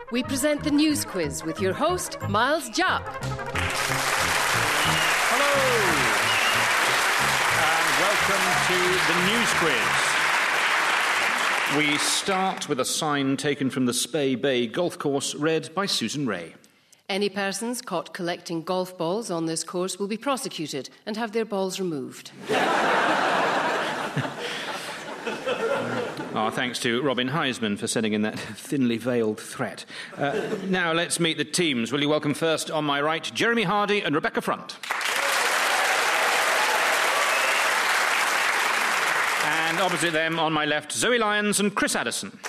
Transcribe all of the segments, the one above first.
we present the News Quiz with your host, Miles Japp. Hello, and welcome to the News Quiz. We start with a sign taken from the Spey Bay Golf Course, read by Susan Ray. Any persons caught collecting golf balls on this course will be prosecuted and have their balls removed. Our thanks to Robin Heisman for sending in that thinly veiled threat. Now let's meet the teams. Will you welcome first, on my right, Jeremy Hardy and Rebecca Front. And opposite them, on my left, Zoe Lyons and Chris Addison.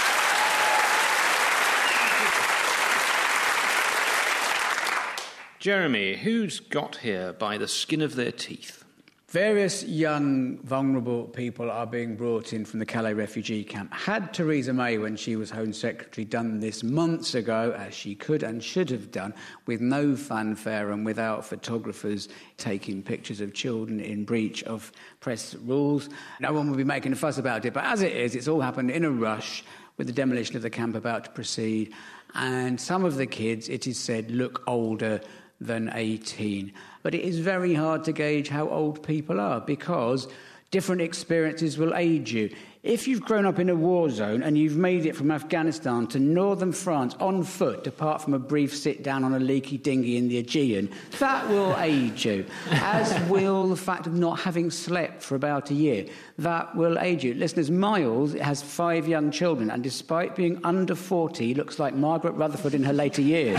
Jeremy, who's got here by the skin of their teeth? Various young, vulnerable people are being brought in from the Calais refugee camp. Had Theresa May, when she was Home Secretary, done this months ago, as she could and should have done, with no fanfare and without photographers taking pictures of children in breach of press rules, no one would be making a fuss about it. But as it is, it's all happened in a rush, with the demolition of the camp about to proceed. And some of the kids, it is said, look older than 18. But it is very hard to gauge how old people are because different experiences will age you. If you've grown up in a war zone and you've made it from Afghanistan to northern France on foot, apart from a brief sit-down on a leaky dinghy in the Aegean, that will age you, as will the fact of not having slept for about a year. That will age you. Listeners, Miles has 5 young children, and despite being under 40, looks like Margaret Rutherford in her later years.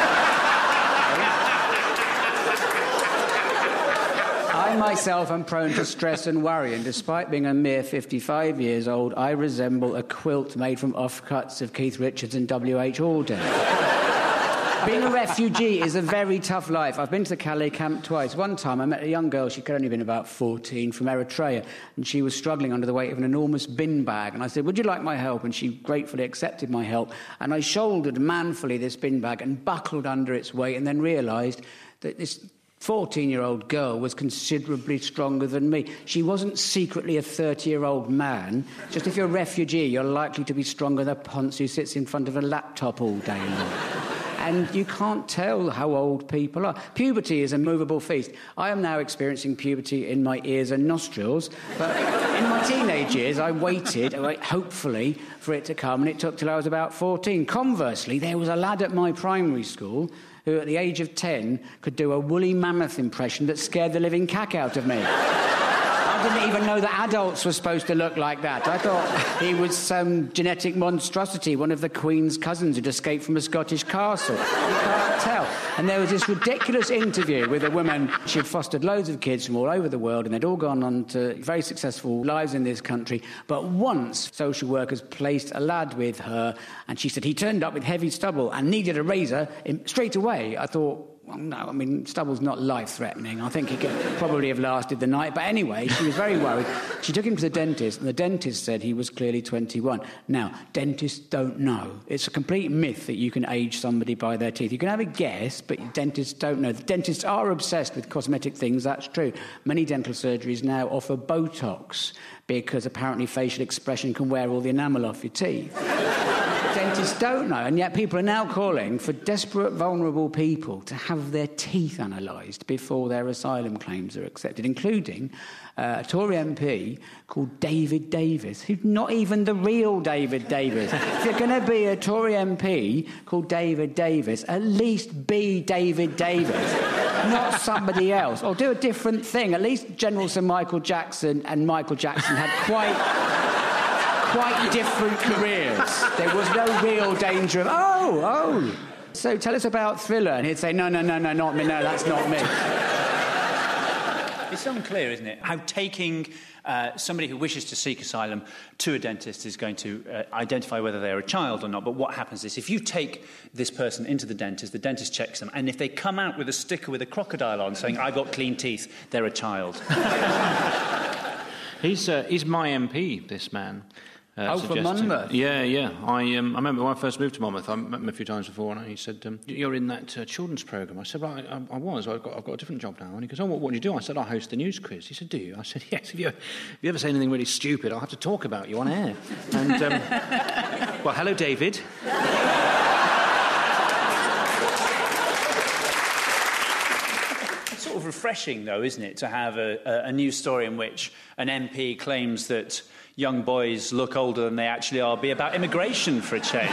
I myself am prone to stress and worry, and despite being a mere 55 years old, I resemble a quilt made from offcuts of Keith Richards and W.H. Auden. Being a refugee is a very tough life. I've been to the Calais camp twice. One time I met a young girl, she could only have been about 14, from Eritrea, and she was struggling under the weight of an enormous bin bag. And I said, would you like my help? And she gratefully accepted my help. And I shouldered manfully this bin bag and buckled under its weight, and then realised that this 14-year-old girl was considerably stronger than me. She wasn't secretly a 30-year-old man. Just if you're a refugee, you're likely to be stronger than a ponce who sits in front of a laptop all day long. And you can't tell how old people are. Puberty is a movable feast. I am now experiencing puberty in my ears and nostrils, but in my teenage years, I waited, hopefully, for it to come, and it took till I was about 14. Conversely, there was a lad at my primary school who, at the age of 10, could do a woolly mammoth impression that scared the living cack out of me. I didn't even know that adults were supposed to look like that. I thought he was some genetic monstrosity, one of the Queen's cousins who'd escaped from a Scottish castle. You can't tell. And there was this ridiculous interview with a woman. She'd fostered loads of kids from all over the world, and they'd all gone on to very successful lives in this country. But once, social workers placed a lad with her, and she said he turned up with heavy stubble and needed a razor straight away. I thought, well, no, I mean, stubble's not life-threatening. I think he could probably have lasted the night. But anyway, she was very worried. She took him to the dentist, and the dentist said he was clearly 21. Now, dentists don't know. It's a complete myth that you can age somebody by their teeth. You can have a guess, but dentists don't know. The dentists are obsessed with cosmetic things, that's true. Many dental surgeries now offer Botox because apparently facial expression can wear all the enamel off your teeth. Dentists don't know, and yet people are now calling for desperate, vulnerable people to have their teeth analysed before their asylum claims are accepted, including a Tory MP called David Davis, who's not even the real David Davis. If you're going to be a Tory MP called David Davis, at least be David Davis, not somebody else, or do a different thing. At least General Sir Michael Jackson and Michael Jackson had quite different careers. There was no real danger of, oh. So tell us about Thriller. And he'd say, no, not me, no, that's not me. It's unclear, isn't it, how taking somebody who wishes to seek asylum to a dentist is going to identify whether they're a child or not. But what happens is, if you take this person into the dentist checks them, and if they come out with a sticker with a crocodile on saying, I got clean teeth, they're a child. He's my MP, this man. From Monmouth? Yeah. I remember when I first moved to Monmouth, I met him a few times before, and he said, you're in that children's programme. I said, well, I was. I've got a different job now. And he goes, oh, what do you do? I said, I host the news quiz. He said, do you? I said, yes. If you ever say anything really stupid, I'll have to talk about you on air. And, well, hello, David. sort of refreshing, though, isn't it, to have a news story in which an MP claims that young boys look older than they actually are, be about immigration for a change.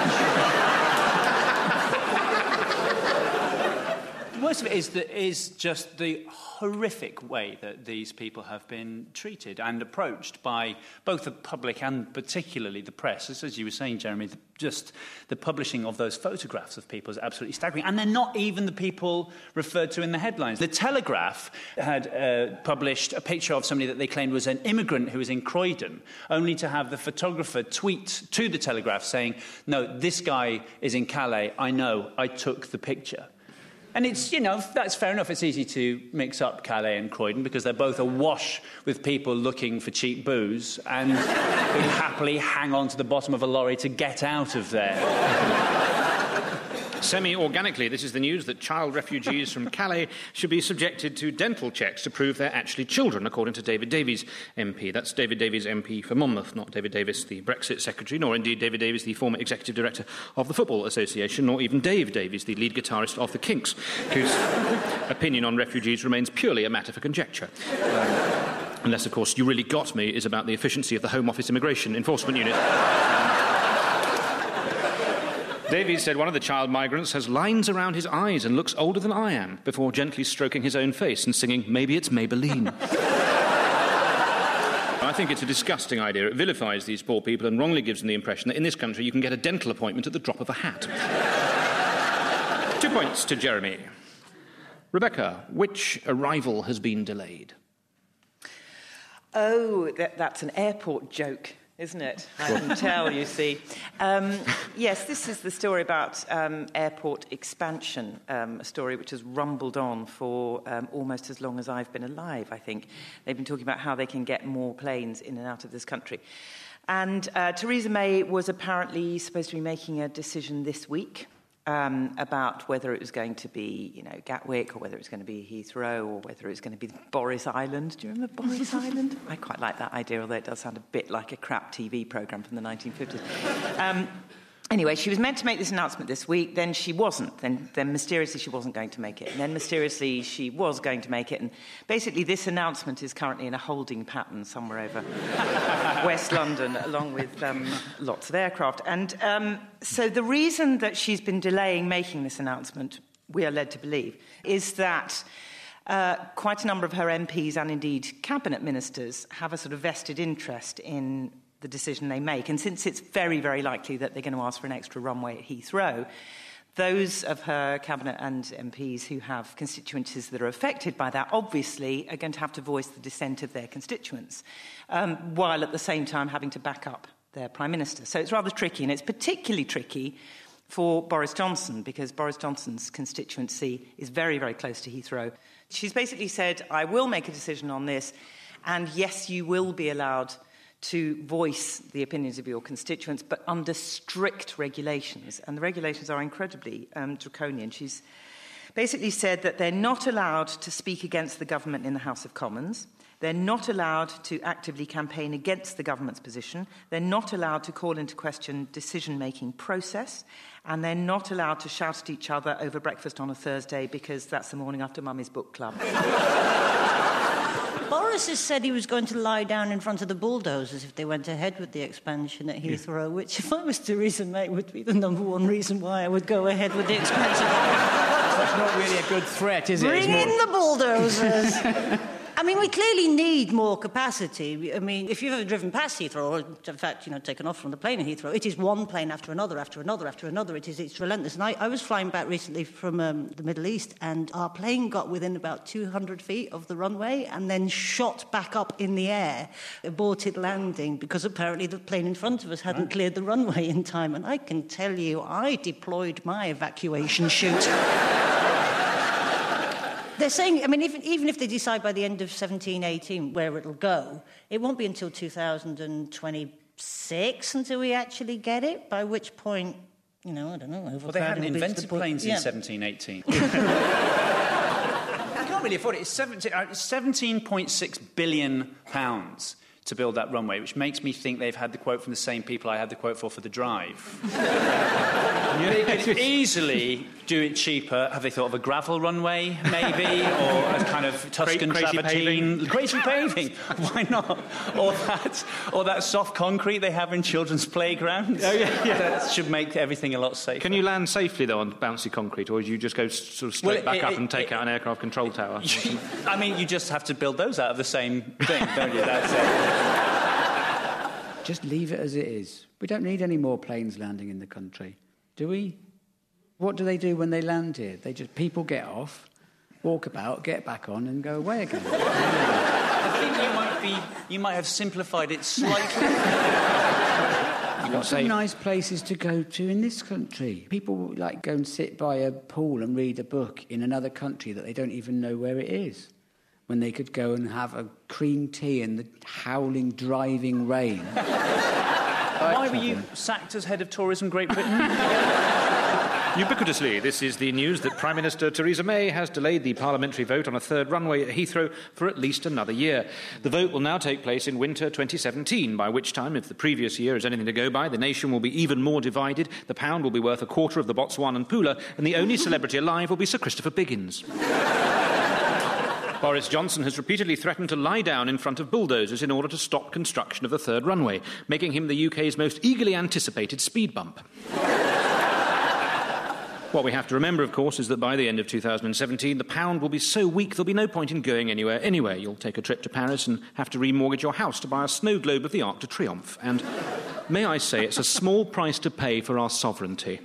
Most of it is just the horrific way that these people have been treated and approached by both the public and particularly the press. As you were saying, Jeremy, just the publishing of those photographs of people is absolutely staggering. And they're not even the people referred to in the headlines. The Telegraph had published a picture of somebody that they claimed was an immigrant who was in Croydon, only to have the photographer tweet to the Telegraph saying, no, this guy is in Calais, I know, I took the picture. And it's, that's fair enough. It's easy to mix up Calais and Croydon because they're both awash with people looking for cheap booze and who happily hang on to the bottom of a lorry to get out of there. Semi-organically, this is the news that child refugees from Calais should be subjected to dental checks to prove they're actually children, according to David Davies MP. That's David Davies MP for Monmouth, not David Davis, the Brexit Secretary, nor indeed David Davies, the former Executive Director of the Football Association, nor even Dave Davies, the lead guitarist of the Kinks, whose opinion on refugees remains purely a matter for conjecture. Unless, of course, You Really Got Me is about the efficiency of the Home Office Immigration Enforcement Unit. Davies said one of the child migrants has lines around his eyes and looks older than I am, before gently stroking his own face and singing, Maybe It's Maybelline. I think it's a disgusting idea. It vilifies these poor people and wrongly gives them the impression that in this country you can get a dental appointment at the drop of a hat. 2 points to Jeremy. Rebecca, which arrival has been delayed? Oh, that's an airport joke, isn't it? I can tell, you see. Yes, this is the story about airport expansion, a story which has rumbled on for almost as long as I've been alive, I think. They've been talking about how they can get more planes in and out of this country. And Theresa May was apparently supposed to be making a decision this week about whether it was going to be, Gatwick, or whether it was going to be Heathrow, or whether it was going to be Boris Island. Do you remember Boris Island? I quite like that idea, although it does sound a bit like a crap TV programme from the 1950s. Anyway, she was meant to make this announcement this week, then she wasn't. Then mysteriously she wasn't going to make it. And then mysteriously she was going to make it. And basically this announcement is currently in a holding pattern somewhere over West London, along with lots of aircraft. And so the reason that she's been delaying making this announcement, we are led to believe, is that quite a number of her MPs and indeed cabinet ministers have a sort of vested interest in the decision they make. And since it's very, very likely that they're going to ask for an extra runway at Heathrow, those of her cabinet and MPs who have constituencies that are affected by that obviously are going to have to voice the dissent of their constituents, while at the same time having to back up their Prime Minister. So it's rather tricky, and it's particularly tricky for Boris Johnson, because Boris Johnson's constituency is very, very close to Heathrow. She's basically said, I will make a decision on this, and yes, you will be allowed to voice the opinions of your constituents, but under strict regulations. And the regulations are incredibly draconian. She's basically said that they're not allowed to speak against the government in the House of Commons. They're not allowed to actively campaign against the government's position. They're not allowed to call into question decision-making process. And they're not allowed to shout at each other over breakfast on a Thursday because that's the morning after Mummy's book club. Boris has said he was going to lie down in front of the bulldozers if they went ahead with the expansion at Heathrow, which, if I was Theresa May, would be the number one reason why I would go ahead with the expansion. That's not really a good threat, is it? Bring in the bulldozers! I mean, we clearly need more capacity. I mean, if you've ever driven past Heathrow, or in fact, taken off from the plane at Heathrow, it is one plane after another, after another, after another. It's relentless. And I was flying back recently from the Middle East, and our plane got within about 200 feet of the runway and then shot back up in the air, aborted landing, because apparently the plane in front of us hadn't cleared the runway in time. And I can tell you, I deployed my evacuation chute. They're saying, I mean, even if they decide by the end of 17-18 where it'll go, it won't be until 2026 until we actually get it, by which point, I don't know. Well, they hadn't invented planes in 17-18. You can't really afford it. It's £17.6 billion to build that runway, which makes me think they've had the quote from the same people I had the quote for The Drive. They could easily do it cheaper, have they thought of a gravel runway, maybe? Or a kind of Tuscan travertine? Crazy paving. Why not? Or that soft concrete they have in children's playgrounds. Oh, yeah. That should make everything a lot safer. Can you land safely, though, on bouncy concrete, or do you just go sort of straight back up and take out an aircraft control tower? I mean, you just have to build those out of the same thing, don't you? That's it. Just leave it as it is. We don't need any more planes landing in the country, do we? What do they do when they land here? People get off, walk about, get back on, and go away again. I think you might have simplified it slightly. Lots of nice places to go to in this country. People like go and sit by a pool and read a book in another country that they don't even know where it is, when they could go and have a cream tea in the howling, driving rain. Why were you sacked as head of tourism Great Britain? Ubiquitously, this is the news that Prime Minister Theresa May has delayed the parliamentary vote on a third runway at Heathrow for at least another year. The vote will now take place in winter 2017, by which time, if the previous year is anything to go by, the nation will be even more divided, the pound will be worth a quarter of the Botswanan Pula, and the only celebrity alive will be Sir Christopher Biggins. Boris Johnson has repeatedly threatened to lie down in front of bulldozers in order to stop construction of the third runway, making him the UK's most eagerly anticipated speed bump. What we have to remember, of course, is that by the end of 2017, the pound will be so weak there'll be no point in going anywhere anyway. You'll take a trip to Paris and have to remortgage your house to buy a snow globe of the Arc de Triomphe. And may I say, it's a small price to pay for our sovereignty.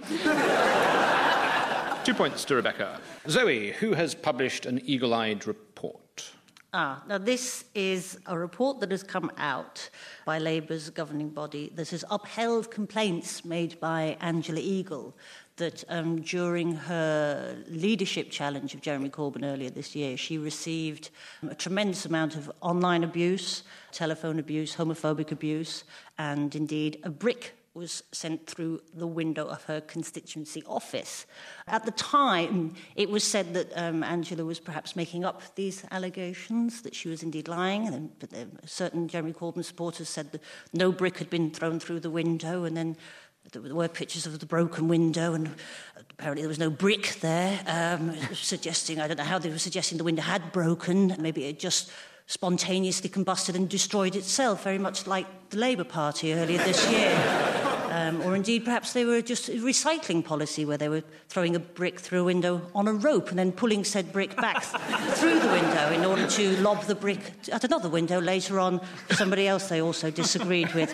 2 points to Rebecca. Zoe, who has published an eagle-eyed report? Now this is a report that has come out by Labour's governing body that has upheld complaints made by Angela Eagle that during her leadership challenge of Jeremy Corbyn earlier this year, she received a tremendous amount of online abuse, telephone abuse, homophobic abuse, and indeed a brick was sent through the window of her constituency office. At the time, it was said that Angela was perhaps making up these allegations, that she was indeed lying, but certain Jeremy Corbyn supporters said that no brick had been thrown through the window, and then there were pictures of the broken window, and apparently there was no brick there, suggesting, I don't know how they were suggesting the window had broken, maybe it just spontaneously combusted and destroyed itself, very much like the Labour Party earlier this year. Or indeed, perhaps they were just a recycling policy where they were throwing a brick through a window on a rope and then pulling said brick back through the window in order to lob the brick at another window later on for somebody else they also disagreed with.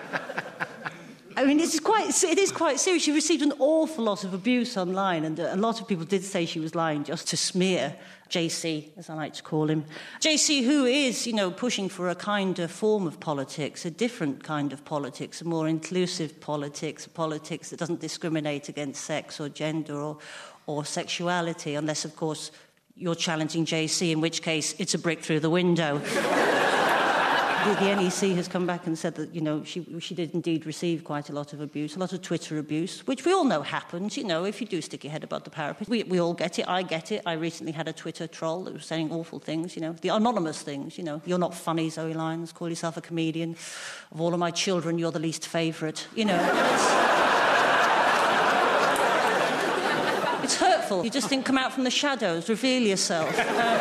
I mean, it is quite serious. She received an awful lot of abuse online, and a lot of people did say she was lying just to smear JC, as I like to call him. JC, who is, pushing for a kinder form of politics, a different kind of politics, a more inclusive politics, a politics that doesn't discriminate against sex or gender or sexuality, unless, of course, you're challenging JC, in which case it's a brick through the window. The NEC has come back and said that, she did indeed receive quite a lot of abuse, a lot of Twitter abuse, which we all know happens, if you do stick your head above the parapet. We all get it, I get it. I recently had a Twitter troll that was saying awful things, the anonymous things, you're not funny, Zoe Lyons, call yourself a comedian. Of all of my children, you're the least favourite, It's hurtful. You just think, come out from the shadows, reveal yourself.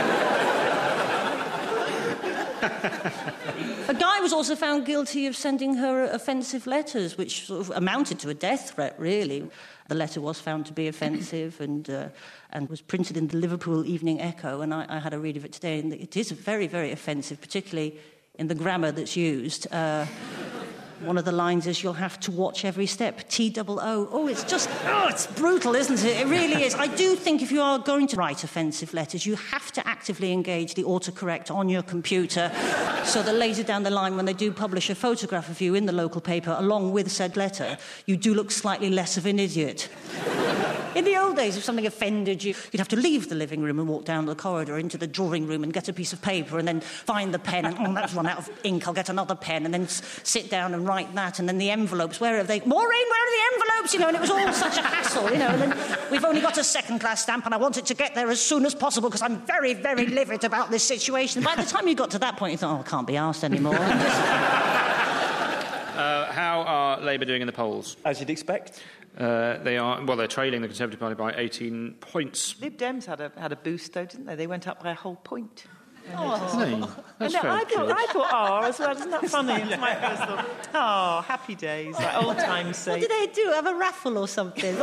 A guy was also found guilty of sending her offensive letters, which sort of amounted to a death threat, really. The letter was found to be offensive and was printed in the Liverpool Evening Echo, and I had a read of it today, and it is very, very offensive, particularly in the grammar that's used. One of the lines is, you'll have to watch every step, T-double-O. It's brutal, isn't it? It really is. I do think if you are going to write offensive letters, you have to actively engage the autocorrect on your computer so that later down the line, when they do publish a photograph of you in the local paper along with said letter, you do look slightly less of an idiot. In the old days, if something offended you, you'd have to leave the living room and walk down the corridor into the drawing room and get a piece of paper and then find the pen and, that's run out of ink, I'll get another pen, and then sit down and write that, and then the envelopes, where are they? Maureen, where are the envelopes? And it was all such a hassle, and then we've only got a second-class stamp and I want it to get there as soon as possible because I'm very, very livid about this situation. By the time you got to that point, you thought, I can't be arsed anymore. How are Labour doing in the polls? As you'd expect. They're trailing the Conservative Party by 18 points. Lib Dems had a boost, though, didn't they? They went up by a whole point. That's very I true. thought, as well, isn't that funny? It's my first thought. Happy days, like old times say. What did they do? Have a raffle or something?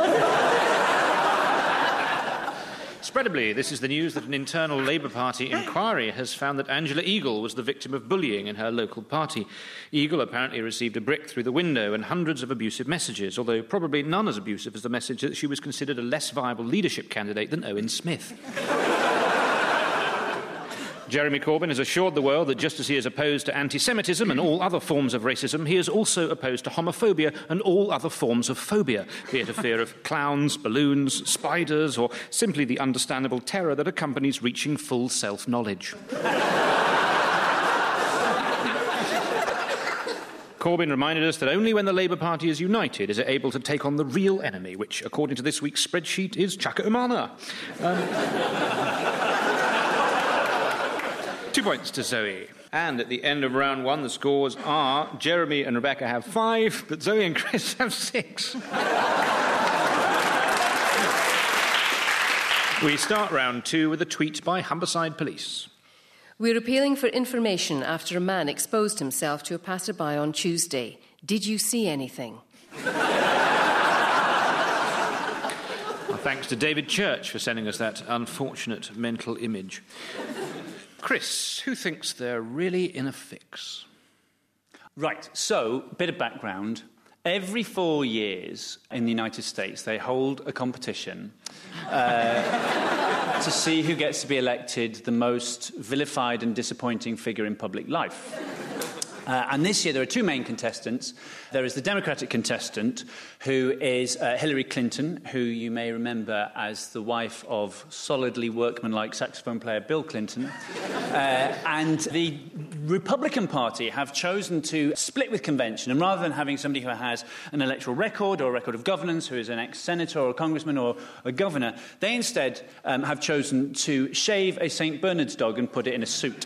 Spreadably, this is the news that an internal Labour Party inquiry has found that Angela Eagle was the victim of bullying in her local party. Eagle apparently received a brick through the window and hundreds of abusive messages, although probably none as abusive as the message that she was considered a less viable leadership candidate than Owen Smith. Jeremy Corbyn has assured the world that just as he is opposed to anti-Semitism and all other forms of racism, he is also opposed to homophobia and all other forms of phobia, be it a fear of clowns, balloons, spiders, or simply the understandable terror that accompanies reaching full self-knowledge. Corbyn reminded us that only when the Labour Party is united is it able to take on the real enemy, which, according to this week's spreadsheet, is Chaka Umana. 2 points to Zoe. And at the end of round one, the scores are Jeremy and Rebecca have 5, but Zoe and Chris have 6. We start round 2 with a tweet by Humberside Police. We're appealing for information after a man exposed himself to a passerby on Tuesday. Did you see anything? Thanks to David Church for sending us that unfortunate mental image. Chris, who thinks they're really in a fix? Right, so, bit of background. Every 4 years in the United States, they hold a competition to see who gets to be elected the most vilified and disappointing figure in public life. And this year there are 2 main contestants. There is the Democratic contestant, who is Hillary Clinton, who you may remember as the wife of solidly workmanlike saxophone player Bill Clinton. And the Republican Party have chosen to split with convention, and rather than having somebody who has an electoral record or a record of governance, who is an ex-senator or a congressman or a governor, they instead have chosen to shave a St. Bernard's dog and put it in a suit.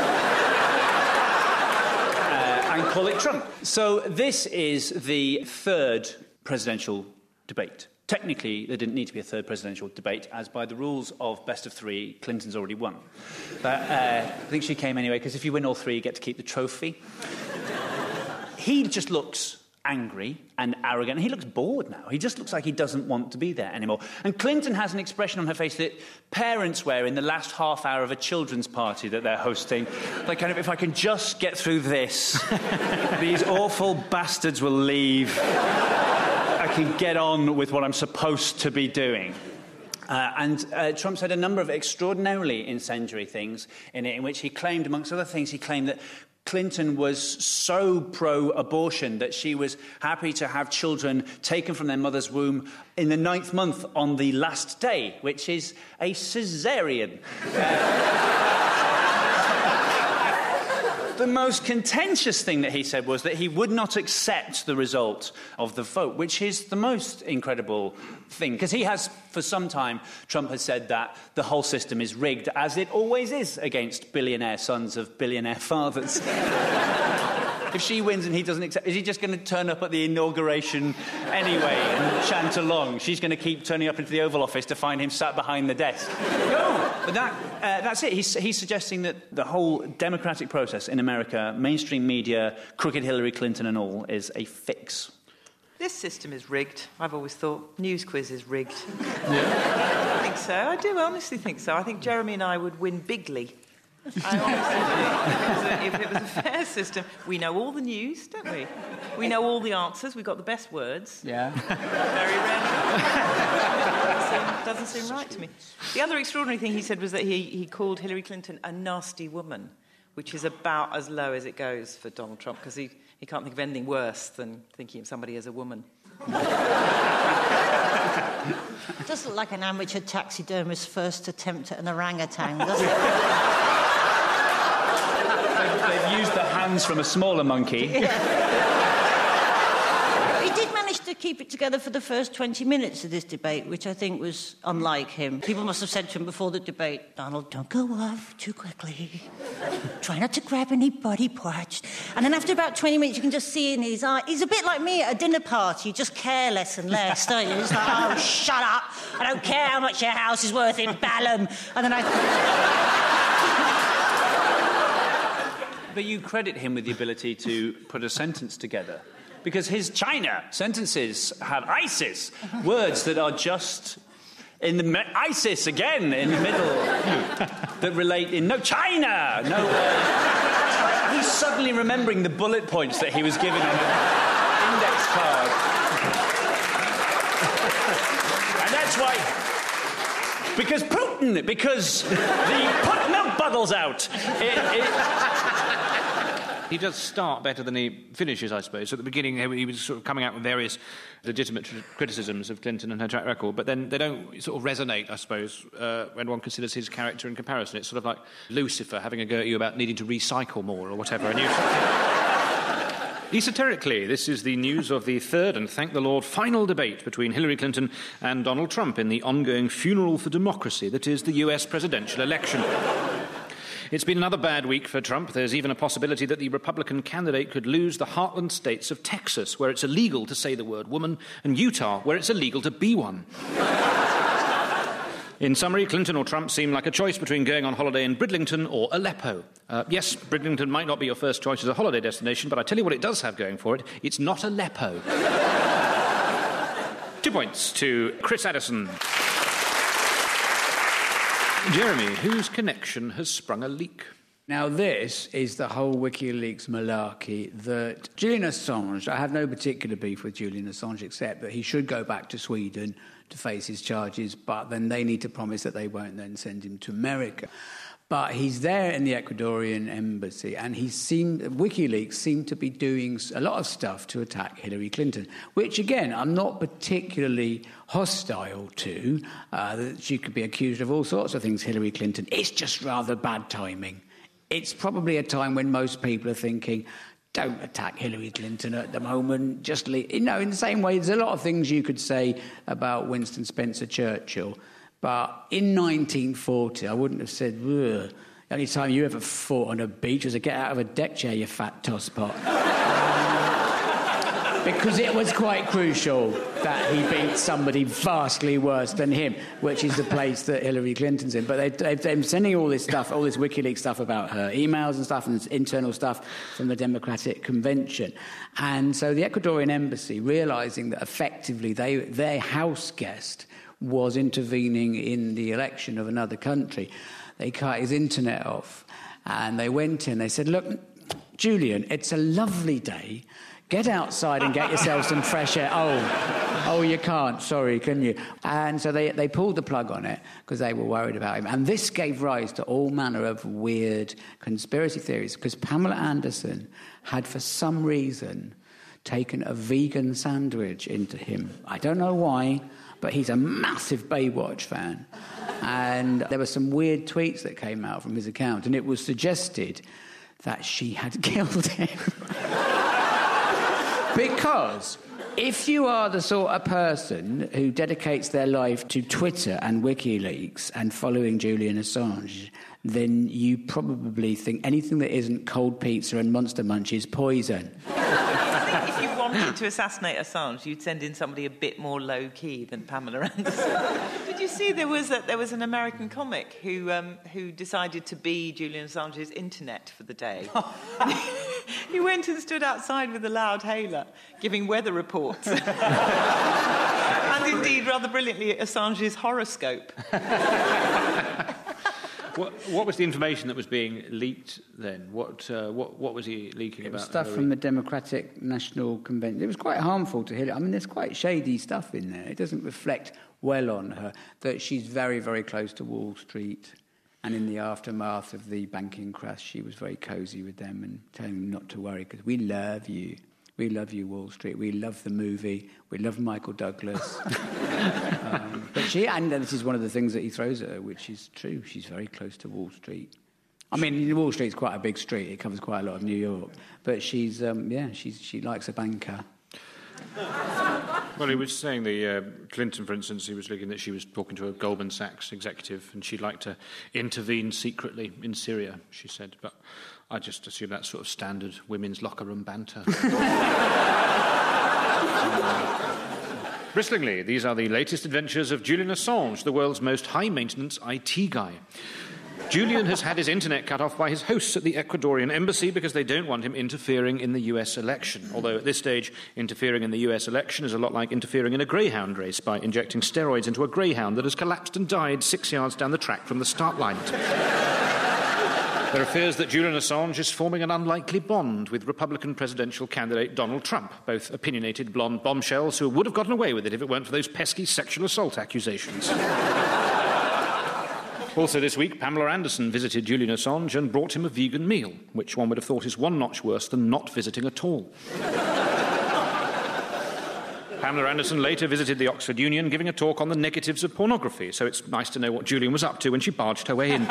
And call it Trump. So this is the 3rd presidential debate. Technically, there didn't need to be a 3rd presidential debate, as by the rules of best of 3, Clinton's already won. But I think she came anyway, because if you win all 3, you get to keep the trophy. He just looks angry and arrogant. He looks bored now. He just looks like he doesn't want to be there anymore. And Clinton has an expression on her face that parents wear in the last half hour of a children's party that they're hosting. Like, kind of, if I can just get through this, these awful bastards will leave. I can get on with what I'm supposed to be doing. And Trump said a number of extraordinarily incendiary things in it, in which he claimed, amongst other things, he claimed that Clinton was so pro-abortion that she was happy to have children taken from their mother's womb in the 9th month on the last day, which is a caesarean. The most contentious thing that he said was that he would not accept the result of the vote, which is the most incredible thing. Because he has, for some time, Trump has said that the whole system is rigged, as it always is against billionaire sons of billionaire fathers. If she wins and he doesn't accept, is he just going to turn up at the inauguration anyway and chant along? She's going to keep turning up into the Oval Office to find him sat behind the desk. No, but that's it. He's suggesting that the whole democratic process in America, mainstream media, crooked Hillary Clinton and all, is a fix. This system is rigged, I've always thought. News quiz is rigged. Yeah. I think so. I do honestly think so. I think Jeremy and I would win bigly. I honestly do. If it was a fair system, we know all the news, don't we? We know all the answers. We've got the best words. Yeah. Very rarely. Doesn't seem right to me. The other extraordinary thing he said was that he called Hillary Clinton a nasty woman, which is about as low as it goes for Donald Trump, because he can't think of anything worse than thinking of somebody as a woman. It does look like an amateur taxidermist's first attempt at an orangutan, doesn't it? They've used the hands from a smaller monkey. Yeah. He did manage to keep keep it together for the first 20 minutes of this debate, which I think was unlike him. People must have said to him before the debate, Donald, don't go off too quickly. Try not to grab any body parts. And then after about 20 minutes, you can just see in his eye, he's a bit like me at a dinner party. You just care less and less, don't you? It's like, oh, shut up. I don't care how much your house is worth in Balham. And then But you credit him with the ability to put a sentence together. Because his China sentences have ISIS, words that are just in the ISIS again in the middle that relate in no China, no. He's suddenly remembering the bullet points that he was given on the index card, and that's why. Because Putin, because the put milk bottles out. He does start better than he finishes, I suppose. At the beginning, he was sort of coming out with various legitimate criticisms of Clinton and her track record, but then they don't sort of resonate, I suppose, when one considers his character in comparison. It's sort of like Lucifer having a go at you about needing to recycle more or whatever. And esoterically, this is the news of the third and, thank the Lord, final debate between Hillary Clinton and Donald Trump in the ongoing funeral for democracy that is the US presidential election. It's been another bad week for Trump. There's even a possibility that the Republican candidate could lose the heartland states of Texas, where it's illegal to say the word woman, and Utah, where it's illegal to be one. In summary, Clinton or Trump seem like a choice between going on holiday in Bridlington or Aleppo. Yes, Bridlington might not be your first choice as a holiday destination, but I tell you what it does have going for it. It's not Aleppo. 2 points to Chris Addison. Jeremy, whose connection has sprung a leak? Now, this is the whole WikiLeaks malarkey that Julian Assange, I have no particular beef with Julian Assange except that he should go back to Sweden to face his charges, but then they need to promise that they won't then send him to America. But he's there in the Ecuadorian embassy, and WikiLeaks seemed to be doing a lot of stuff to attack Hillary Clinton, which, again, I'm not particularly hostile to. That she could be accused of all sorts of things, Hillary Clinton. It's just rather bad timing. It's probably a time when most people are thinking, don't attack Hillary Clinton at the moment. Just leave. In the same way, there's a lot of things you could say about Winston Spencer Churchill. But in 1940, I wouldn't have said, ugh. The only time you ever fought on a beach was to get out of a deck chair, you fat tosspot. Because it was quite crucial that he beat somebody vastly worse than him, which is the place that Hillary Clinton's in. But they're sending all this stuff, all this WikiLeaks stuff about her emails and stuff and internal stuff from the Democratic Convention. And so the Ecuadorian embassy, realising that effectively their house guest was intervening in the election of another country, they cut his internet off. And they went in, they said, look, Julian, it's a lovely day. Get outside and get yourself some fresh air. Oh, you can't, sorry, can you? And so they pulled the plug on it because they were worried about him. And this gave rise to all manner of weird conspiracy theories because Pamela Anderson had, for some reason, taken a vegan sandwich into him. I don't know why, but he's a massive Baywatch fan. And there were some weird tweets that came out from his account, and it was suggested that she had killed him. Because if you are the sort of person who dedicates their life to Twitter and WikiLeaks and following Julian Assange, then you probably think anything that isn't cold pizza and Monster Munch is poison. If you wanted to assassinate Assange, you'd send in somebody a bit more low-key than Pamela Anderson. Did you see there was an American comic who decided to be Julian Assange's internet for the day? He went and stood outside with a loud hailer, giving weather reports. And indeed, rather brilliantly, Assange's horoscope. What was the information that was being leaked then? What was he leaking about? It was stuff from the Democratic National Convention. It was quite harmful to Hillary. I mean, there's quite shady stuff in there. It doesn't reflect well on her, that she's very, very close to Wall Street. And in the aftermath of the banking crash, she was very cosy with them and telling them not to worry because we love you. We love you, Wall Street. We love the movie. We love Michael Douglas. And this is one of the things that he throws at her, which is true. She's very close to Wall Street. I mean, Wall Street's quite a big street. It covers quite a lot of New York. But she likes a banker. Well, he was saying Clinton, for instance, he was looking that she was talking to a Goldman Sachs executive and she'd like to intervene secretly in Syria, she said. But I just assume that's sort of standard women's locker room banter. Bristlingly, these are the latest adventures of Julian Assange, the world's most high-maintenance IT guy. Julian has had his internet cut off by his hosts at the Ecuadorian embassy because they don't want him interfering in the US election. Although at this stage, interfering in the US election is a lot like interfering in a greyhound race by injecting steroids into a greyhound that has collapsed and died 6 yards down the track from the start line. There are fears that Julian Assange is forming an unlikely bond with Republican presidential candidate Donald Trump, both opinionated blonde bombshells who would have gotten away with it if it weren't for those pesky sexual assault accusations. Also this week, Pamela Anderson visited Julian Assange and brought him a vegan meal, which one would have thought is one notch worse than not visiting at all. Pamela Anderson later visited the Oxford Union, giving a talk on the negatives of pornography, so it's nice to know what Julian was up to when she barged her way in.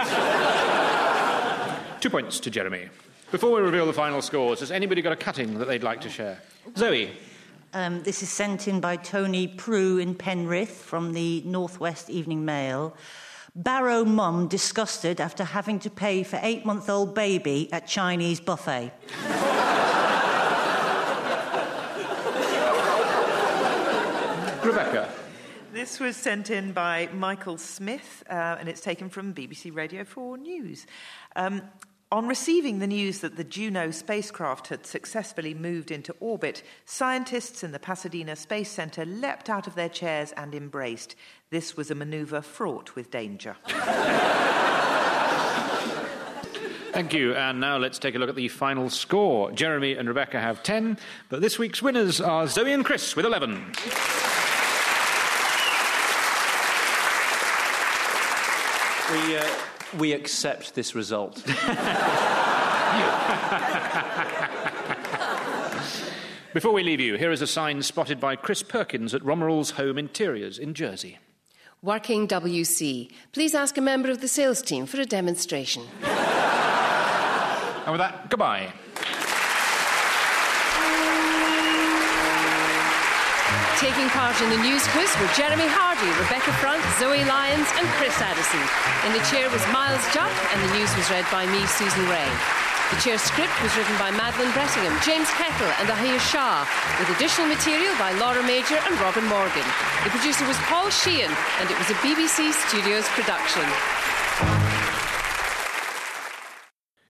2 points to Jeremy. Before we reveal the final scores, has anybody got a cutting that they'd like to share? Zoe? This is sent in by Tony Prue in Penrith from the North West Evening Mail. Barrow mum disgusted after having to pay for 8-month-old baby at Chinese buffet. Rebecca? This was sent in by Michael Smith, and it's taken from BBC Radio 4 News. On receiving the news that the Juno spacecraft had successfully moved into orbit, scientists in the Pasadena Space Center leapt out of their chairs and embraced. This was a manoeuvre fraught with danger. Thank you. And now let's take a look at the final score. Jeremy and Rebecca have 10, but this week's winners are Zoe and Chris with 11. We accept this result. Before we leave you, here is a sign spotted by Chris Perkins at Romerall's Home Interiors in Jersey. Working WC. Please ask a member of the sales team for a demonstration. And with that, goodbye. Taking part in the news quiz were Jeremy Hardy, Rebecca Front, Zoe Lyons and Chris Addison. In the chair was Miles Jupp and the news was read by me, Susan Ray. The chair script was written by Madeline Brettingham, James Kettle and Ahia Shah, with additional material by Laura Major and Robin Morgan. The producer was Paul Sheehan and it was a BBC Studios production.